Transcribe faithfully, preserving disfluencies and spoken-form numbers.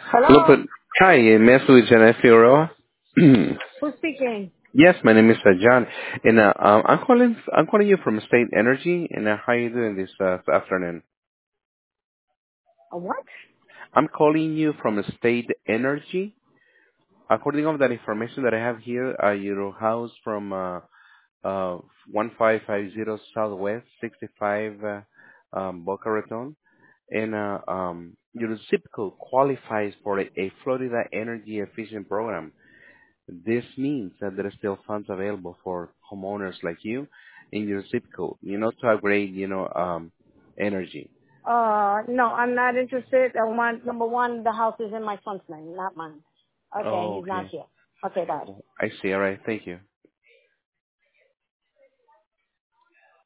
Hello, Hello? but hi, uh, may I speak with Janet Figueroa? Who's speaking? Yes, my name is uh, John, and uh, um, I'm calling. I'm calling you from State Energy, and uh, how are you doing this uh, afternoon? A what? I'm calling you from State Energy. According to that information that I have here, uh, your house from uh, uh, one five five zero Southwest sixty-five uh, um, Boca Raton, and uh, um, your zip code qualifies for a, a Florida Energy Efficient Program. This means that there are still funds available for homeowners like you in your zip code, you know, to upgrade, you know, um, energy. Uh, no, I'm not interested. I want, number one, the house is in my son's name, not mine. Okay, Oh, he's not okay. here. Okay, bye. I see. All right. Thank you.